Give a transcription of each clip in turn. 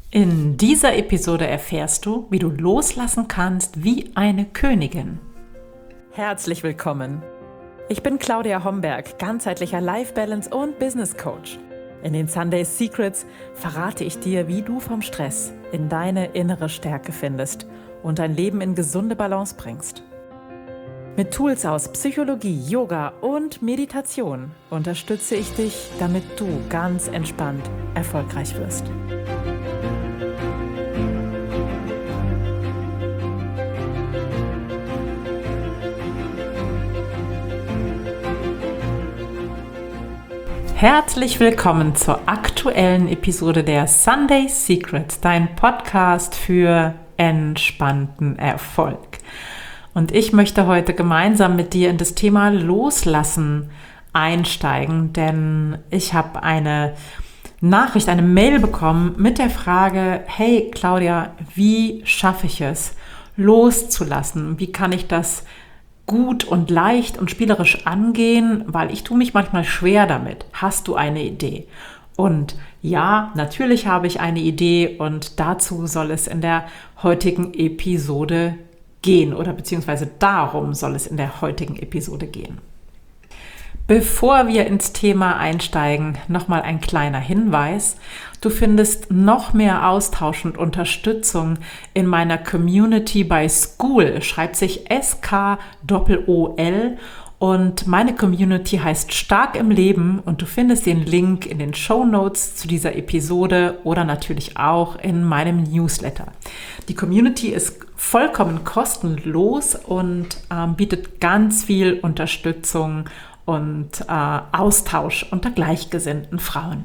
In dieser Episode erfährst du, wie du loslassen kannst wie eine Königin. Herzlich willkommen. Ich bin Claudia Homberg, ganzheitlicher Life Balance und Business Coach. In den Sunday Secrets verrate ich dir, wie du vom Stress in deine innere Stärke findest und dein Leben in gesunde Balance bringst. Mit Tools aus Psychologie, Yoga und Meditation unterstütze ich dich, damit du ganz entspannt erfolgreich wirst. Herzlich willkommen zur aktuellen Episode der Sunday Secrets, dein Podcast für entspannten Erfolg. Und ich möchte heute gemeinsam mit dir in das Thema Loslassen einsteigen, denn ich habe eine Nachricht, eine Mail bekommen mit der Frage: Hey Claudia, wie schaffe ich es, loszulassen? Wie kann ich das gut und leicht und spielerisch angehen, weil ich tue mich manchmal schwer damit. Hast du eine Idee? Und ja, natürlich habe ich eine Idee und dazu soll es in der heutigen Episode gehen oder beziehungsweise darum soll es in der heutigen Episode gehen. Bevor wir ins Thema einsteigen, nochmal ein kleiner Hinweis. Du findest noch mehr Austausch und Unterstützung in meiner Community bei Skool. Schreibt sich S-K-O-O-L und meine Community heißt Stark im Leben und du findest den Link in den Shownotes zu dieser Episode oder natürlich auch in meinem Newsletter. Die Community ist vollkommen kostenlos und bietet ganz viel Unterstützung und Austausch unter gleichgesinnten Frauen.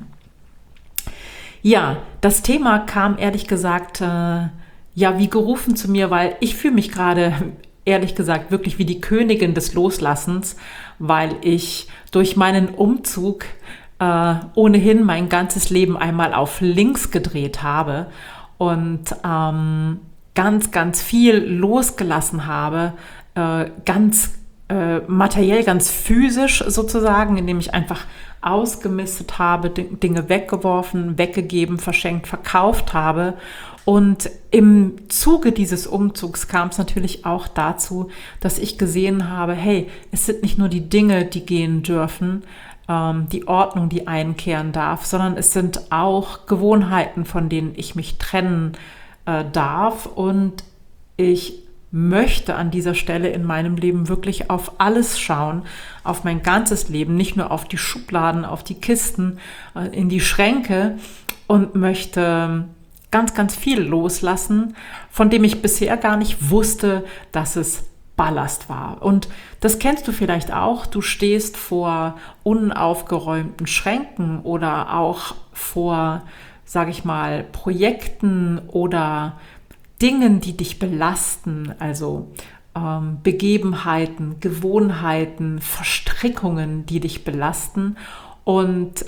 Ja, das Thema kam ehrlich gesagt wie gerufen zu mir, weil ich fühle mich gerade ehrlich gesagt wirklich wie die Königin des Loslassens, weil ich durch meinen Umzug ohnehin mein ganzes Leben einmal auf links gedreht habe und ganz, ganz viel losgelassen habe, ganz materiell, ganz physisch sozusagen, indem ich einfach ausgemistet habe, Dinge weggeworfen, weggegeben, verschenkt, verkauft habe. Und im Zuge dieses Umzugs kam es natürlich auch dazu, dass ich gesehen habe, hey, es sind nicht nur die Dinge, die gehen dürfen, die Ordnung, die einkehren darf, sondern es sind auch Gewohnheiten, von denen ich mich trennen darf. Und ich möchte an dieser Stelle in meinem Leben wirklich auf alles schauen, auf mein ganzes Leben, nicht nur auf die Schubladen, auf die Kisten, in die Schränke und möchte ganz, ganz viel loslassen, von dem ich bisher gar nicht wusste, dass es Ballast war. Und das kennst du vielleicht auch. Du stehst vor unaufgeräumten Schränken oder auch vor, sage ich mal, Projekten oder Dingen, die dich belasten, also Begebenheiten, Gewohnheiten, Verstrickungen, die dich belasten und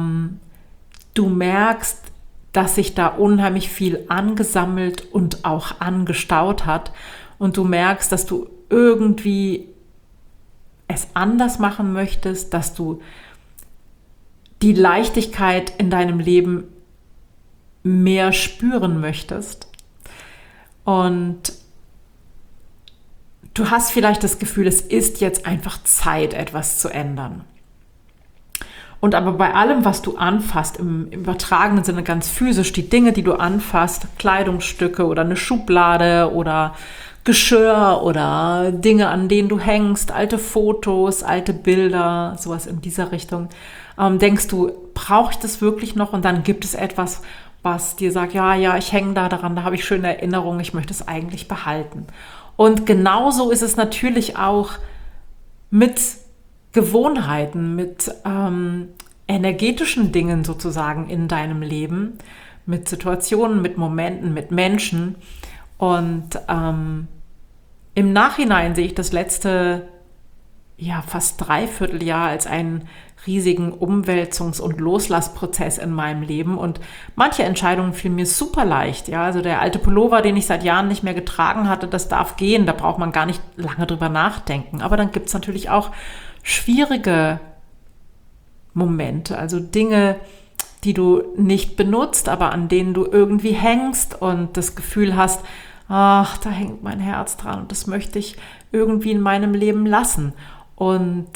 du merkst, dass sich da unheimlich viel angesammelt und auch angestaut hat und du merkst, dass du irgendwie es anders machen möchtest, dass du die Leichtigkeit in deinem Leben mehr spüren möchtest. Und du hast vielleicht das Gefühl, es ist jetzt einfach Zeit, etwas zu ändern. Und aber bei allem, was du anfasst, im übertragenen Sinne ganz physisch, die Dinge, die du anfasst, Kleidungsstücke oder eine Schublade oder Geschirr oder Dinge, an denen du hängst, alte Fotos, alte Bilder, sowas in dieser Richtung, denkst du, brauche ich das wirklich noch? Und dann gibt es etwas, was dir sagt, ja, ich hänge da daran, da habe ich schöne Erinnerungen, ich möchte es eigentlich behalten. Und genauso ist es natürlich auch mit Gewohnheiten, mit energetischen Dingen sozusagen in deinem Leben, mit Situationen, mit Momenten, mit Menschen. Und im Nachhinein sehe ich das letzte fast Dreivierteljahr als einen riesigen Umwälzungs- und Loslassprozess in meinem Leben und manche Entscheidungen fielen mir super leicht. Ja, also der alte Pullover, den ich seit Jahren nicht mehr getragen hatte, das darf gehen, da braucht man gar nicht lange drüber nachdenken. Aber dann gibt es natürlich auch schwierige Momente, also Dinge, die du nicht benutzt, aber an denen du irgendwie hängst und das Gefühl hast, ach, da hängt mein Herz dran und das möchte ich irgendwie in meinem Leben lassen. Und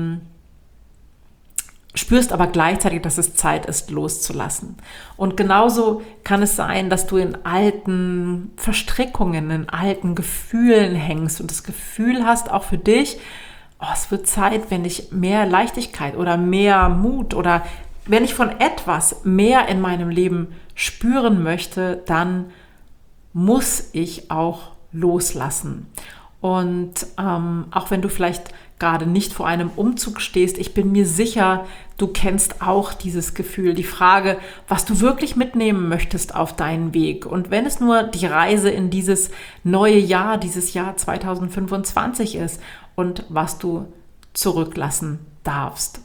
spürst aber gleichzeitig, dass es Zeit ist, loszulassen. Und genauso kann es sein, dass du in alten Verstrickungen, in alten Gefühlen hängst und das Gefühl hast, auch für dich, oh, es wird Zeit, wenn ich mehr Leichtigkeit oder mehr Mut oder wenn ich von etwas mehr in meinem Leben spüren möchte, dann muss ich auch loslassen. Und auch wenn du vielleicht gerade nicht vor einem Umzug stehst, ich bin mir sicher, du kennst auch dieses Gefühl, die Frage, was du wirklich mitnehmen möchtest auf deinen Weg. Und wenn es nur die Reise in dieses neue Jahr, dieses Jahr 2025 ist und was du zurücklassen darfst.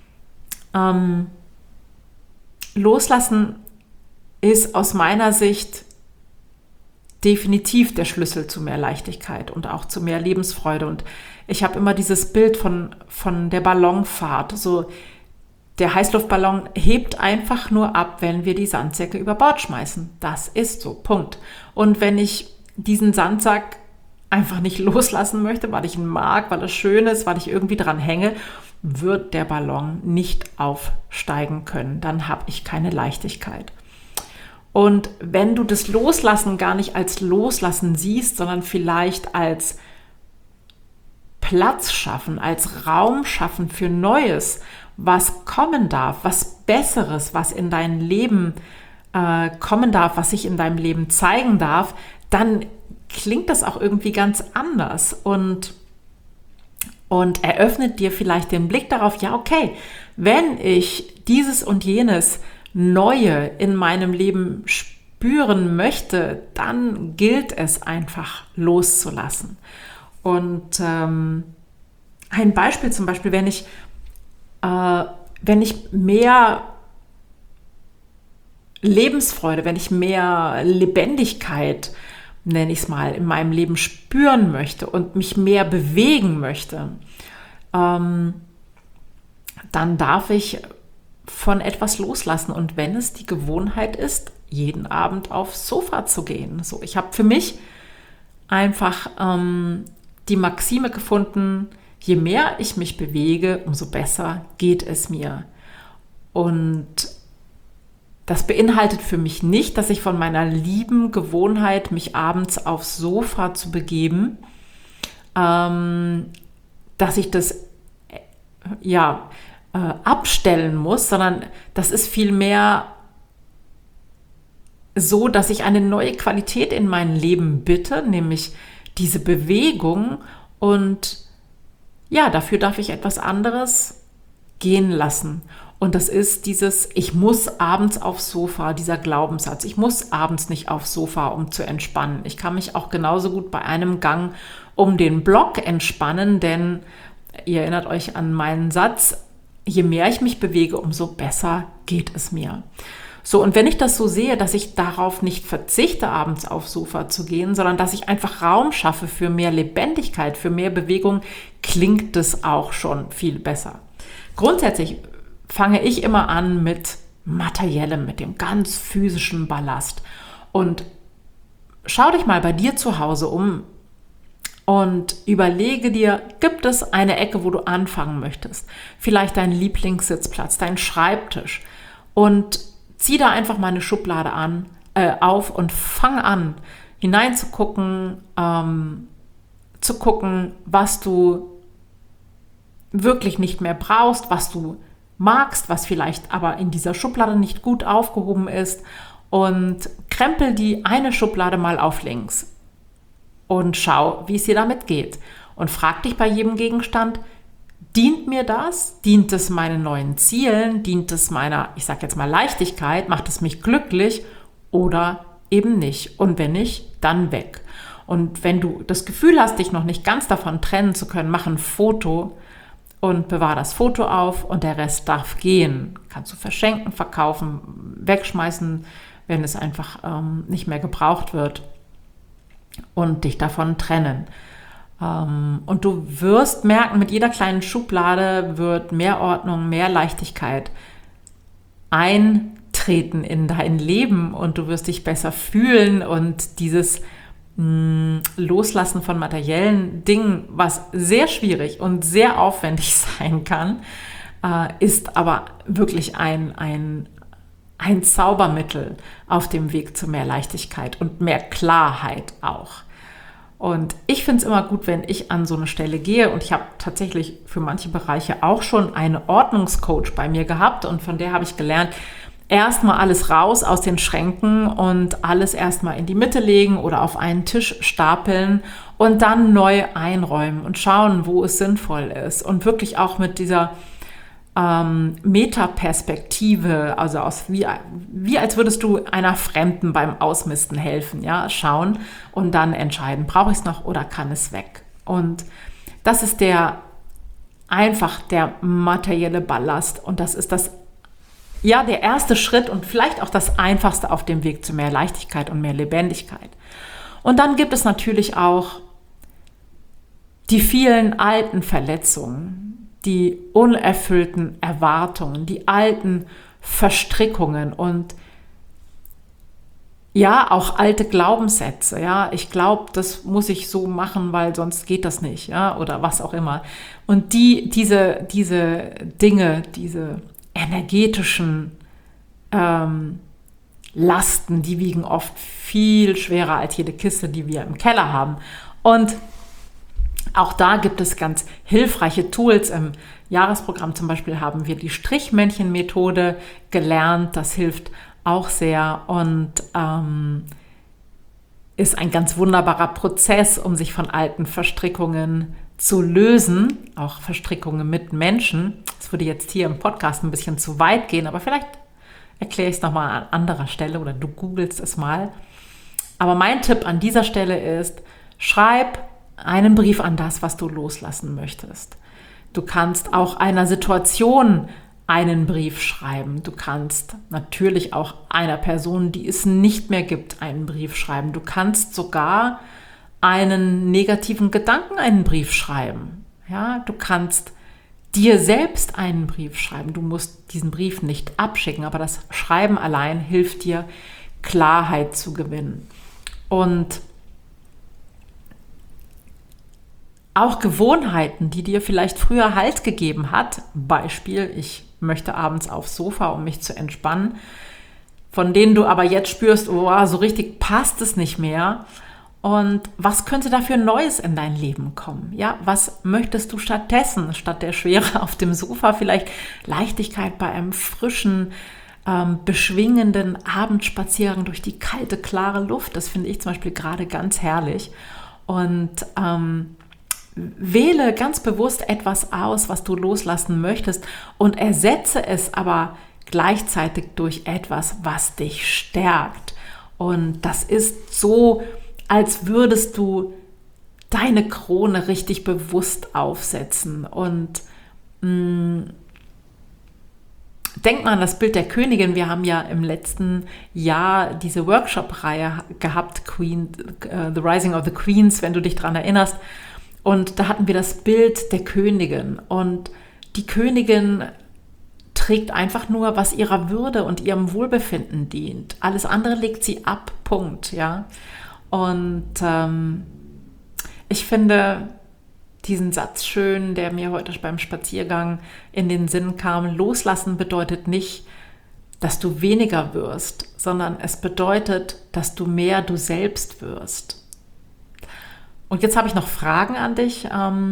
Loslassen ist aus meiner Sicht definitiv der Schlüssel zu mehr Leichtigkeit und auch zu mehr Lebensfreude. Und ich habe immer dieses Bild von der Ballonfahrt. So, der Heißluftballon hebt einfach nur ab, wenn wir die Sandsäcke über Bord schmeißen. Das ist so, Punkt. Und wenn ich diesen Sandsack einfach nicht loslassen möchte, weil ich ihn mag, weil es schön ist, weil ich irgendwie dran hänge, wird der Ballon nicht aufsteigen können. Dann habe ich keine Leichtigkeit. Und wenn du das Loslassen gar nicht als Loslassen siehst, sondern vielleicht als Platz schaffen, als Raum schaffen für Neues, was kommen darf, was Besseres, was in dein Leben kommen darf, was sich in deinem Leben zeigen darf, dann klingt das auch irgendwie ganz anders und eröffnet dir vielleicht den Blick darauf, ja okay, wenn ich dieses und jenes Neue in meinem Leben spüren möchte, dann gilt es einfach loszulassen. Und ein Beispiel zum Beispiel, wenn ich mehr Lebensfreude, wenn ich mehr Lebendigkeit, nenne ich es mal, in meinem Leben spüren möchte und mich mehr bewegen möchte, dann darf ich von etwas loslassen. Und wenn es die Gewohnheit ist, jeden Abend aufs Sofa zu gehen. So, ich habe für mich einfach die Maxime gefunden, je mehr ich mich bewege, umso besser geht es mir. Und das beinhaltet für mich nicht, dass ich von meiner lieben Gewohnheit, mich abends aufs Sofa zu begeben, dass ich das abstellen muss, sondern das ist vielmehr so, dass ich eine neue Qualität in mein Leben bitte, nämlich diese Bewegung, und ja, dafür darf ich etwas anderes gehen lassen. Und das ist dieses, ich muss abends aufs Sofa, dieser Glaubenssatz. Ich muss abends nicht aufs Sofa, um zu entspannen. Ich kann mich auch genauso gut bei einem Gang um den Block entspannen, denn ihr erinnert euch an meinen Satz, je mehr ich mich bewege, umso besser geht es mir. So, und wenn ich das so sehe, dass ich darauf nicht verzichte, abends aufs Sofa zu gehen, sondern dass ich einfach Raum schaffe für mehr Lebendigkeit, für mehr Bewegung, klingt es auch schon viel besser. Grundsätzlich fange ich immer an mit Materiellem, mit dem ganz physischen Ballast. Und schau dich mal bei dir zu Hause um und überlege dir, gibt es eine Ecke, wo du anfangen möchtest? Vielleicht dein Lieblingssitzplatz, dein Schreibtisch. Und zieh da einfach mal eine Schublade auf und fang an, hineinzugucken, zu gucken, was du wirklich nicht mehr brauchst, was du magst, was vielleicht aber in dieser Schublade nicht gut aufgehoben ist, und krempel die eine Schublade mal auf links und schau, wie es dir damit geht. Und frag dich bei jedem Gegenstand, dient mir das? Dient es meinen neuen Zielen? Dient es meiner, ich sag jetzt mal, Leichtigkeit? Macht es mich glücklich oder eben nicht? Und wenn nicht, dann weg. Und wenn du das Gefühl hast, dich noch nicht ganz davon trennen zu können, mach ein Foto und bewahr das Foto auf, und der Rest darf gehen. Kannst du verschenken, verkaufen, wegschmeißen, wenn es einfach nicht mehr gebraucht wird, und dich davon trennen. Und du wirst merken, mit jeder kleinen Schublade wird mehr Ordnung, mehr Leichtigkeit eintreten in dein Leben und du wirst dich besser fühlen und dieses Loslassen von materiellen Dingen, was sehr schwierig und sehr aufwendig sein kann, ist aber wirklich ein Zaubermittel auf dem Weg zu mehr Leichtigkeit und mehr Klarheit auch. Und ich finde es immer gut, wenn ich an so eine Stelle gehe, und ich habe tatsächlich für manche Bereiche auch schon eine Ordnungscoach bei mir gehabt und von der habe ich gelernt, erstmal alles raus aus den Schränken und alles erstmal in die Mitte legen oder auf einen Tisch stapeln und dann neu einräumen und schauen, wo es sinnvoll ist. Und wirklich auch mit dieser Metaperspektive, also wie als würdest du einer Fremden beim Ausmisten helfen, ja, schauen und dann entscheiden, brauche ich es noch oder kann es weg? Und das ist einfach der materielle Ballast und das ist der erste Schritt und vielleicht auch das einfachste auf dem Weg zu mehr Leichtigkeit und mehr Lebendigkeit. Und dann gibt es natürlich auch die vielen alten Verletzungen, die unerfüllten Erwartungen, die alten Verstrickungen und ja, auch alte Glaubenssätze. Ja, ich glaube, das muss ich so machen, weil sonst geht das nicht, ja, oder was auch immer. Und diese Dinge, diese energetischen Lasten, die wiegen oft viel schwerer als jede Kiste, die wir im Keller haben. Und auch da gibt es ganz hilfreiche Tools. Im Jahresprogramm zum Beispiel haben wir die Strichmännchen-Methode gelernt. Das hilft auch sehr und ist ein ganz wunderbarer Prozess, um sich von alten Verstrickungen zu lösen. Auch Verstrickungen mit Menschen. Das würde jetzt hier im Podcast ein bisschen zu weit gehen, aber vielleicht erkläre ich es nochmal an anderer Stelle oder du googelst es mal. Aber mein Tipp an dieser Stelle ist, schreib einen Brief an das, was du loslassen möchtest. Du kannst auch einer Situation einen Brief schreiben. Du kannst natürlich auch einer Person, die es nicht mehr gibt, einen Brief schreiben. Du kannst sogar einen negativen Gedanken einen Brief schreiben. Ja, du kannst dir selbst einen Brief schreiben. Du musst diesen Brief nicht abschicken, aber das Schreiben allein hilft dir, Klarheit zu gewinnen. Und auch Gewohnheiten, die dir vielleicht früher Halt gegeben hat, Beispiel, ich möchte abends aufs Sofa, um mich zu entspannen, von denen du aber jetzt spürst, oh, so richtig passt es nicht mehr. Und was könnte da für Neues in dein Leben kommen? Ja, was möchtest du stattdessen? Statt der Schwere auf dem Sofa vielleicht Leichtigkeit bei einem frischen, beschwingenden Abendspaziergang durch die kalte, klare Luft. Das finde ich zum Beispiel gerade ganz herrlich. Und wähle ganz bewusst etwas aus, was du loslassen möchtest und ersetze es aber gleichzeitig durch etwas, was dich stärkt. Und das ist so, als würdest du deine Krone richtig bewusst aufsetzen. Und denk mal an das Bild der Königin. Wir haben ja im letzten Jahr diese Workshop-Reihe gehabt, The Rising of the Queens, wenn du dich daran erinnerst. Und da hatten wir das Bild der Königin. Und die Königin trägt einfach nur, was ihrer Würde und ihrem Wohlbefinden dient. Alles andere legt sie ab, Punkt. Ja? Und ich finde diesen Satz schön, der mir heute beim Spaziergang in den Sinn kam. Loslassen bedeutet nicht, dass du weniger wirst, sondern es bedeutet, dass du mehr du selbst wirst. Und jetzt habe ich noch Fragen an dich.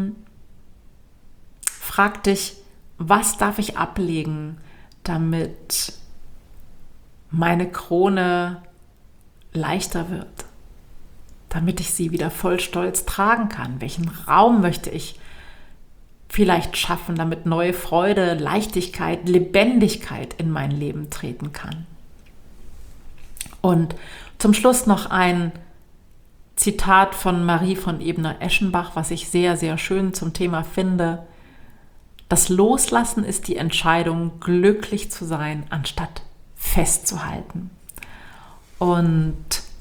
Frag dich, was darf ich ablegen, damit meine Krone leichter wird, damit ich sie wieder voll stolz tragen kann? Welchen Raum möchte ich vielleicht schaffen, damit neue Freude, Leichtigkeit, Lebendigkeit in mein Leben treten kann? Und zum Schluss noch ein Zitat von Marie von Ebner-Eschenbach, was ich sehr, sehr schön zum Thema finde. Das Loslassen ist die Entscheidung, glücklich zu sein, anstatt festzuhalten. Und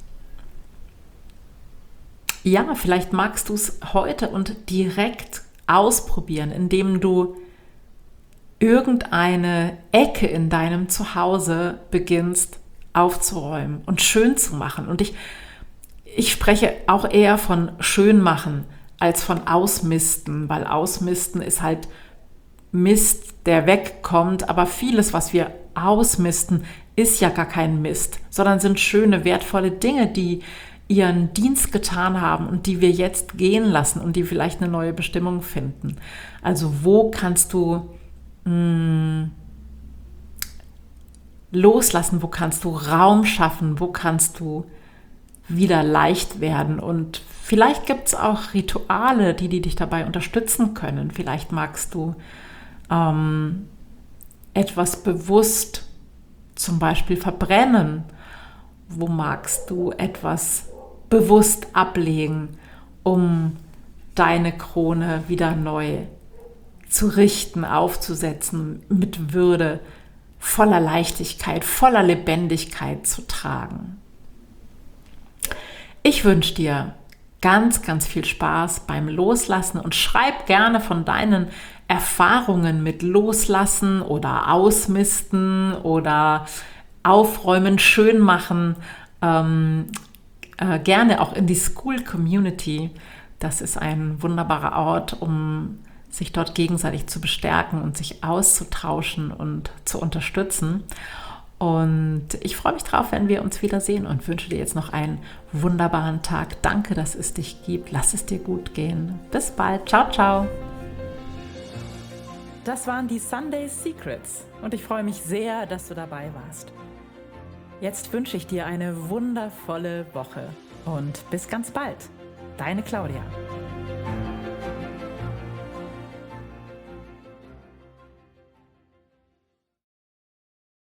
ja, vielleicht magst du es heute und direkt ausprobieren, indem du irgendeine Ecke in deinem Zuhause beginnst aufzuräumen und schön zu machen. Und ich spreche auch eher von schön machen als von ausmisten, weil ausmisten ist halt Mist, der wegkommt, aber vieles, was wir ausmisten, ist ja gar kein Mist, sondern sind schöne, wertvolle Dinge, die ihren Dienst getan haben und die wir jetzt gehen lassen und die vielleicht eine neue Bestimmung finden. Also wo kannst du loslassen, wo kannst du Raum schaffen, wo kannst du wieder leicht werden, und vielleicht gibt es auch Rituale, die dich dabei unterstützen können. Vielleicht magst du etwas bewusst zum Beispiel verbrennen. Wo magst du etwas bewusst ablegen, um deine Krone wieder neu zu richten, aufzusetzen, mit Würde, voller Leichtigkeit, voller Lebendigkeit zu tragen. Ich wünsche dir ganz, ganz viel Spaß beim Loslassen und schreib gerne von deinen Erfahrungen mit Loslassen oder Ausmisten oder Aufräumen, schön machen, gerne auch in die School Community. Das ist ein wunderbarer Ort, um sich dort gegenseitig zu bestärken und sich auszutauschen und zu unterstützen. Und ich freue mich drauf, wenn wir uns wiedersehen, und wünsche dir jetzt noch einen wunderbaren Tag. Danke, dass es dich gibt. Lass es dir gut gehen. Bis bald. Ciao, ciao. Das waren die Sunday Secrets und ich freue mich sehr, dass du dabei warst. Jetzt wünsche ich dir eine wundervolle Woche und bis ganz bald. Deine Claudia.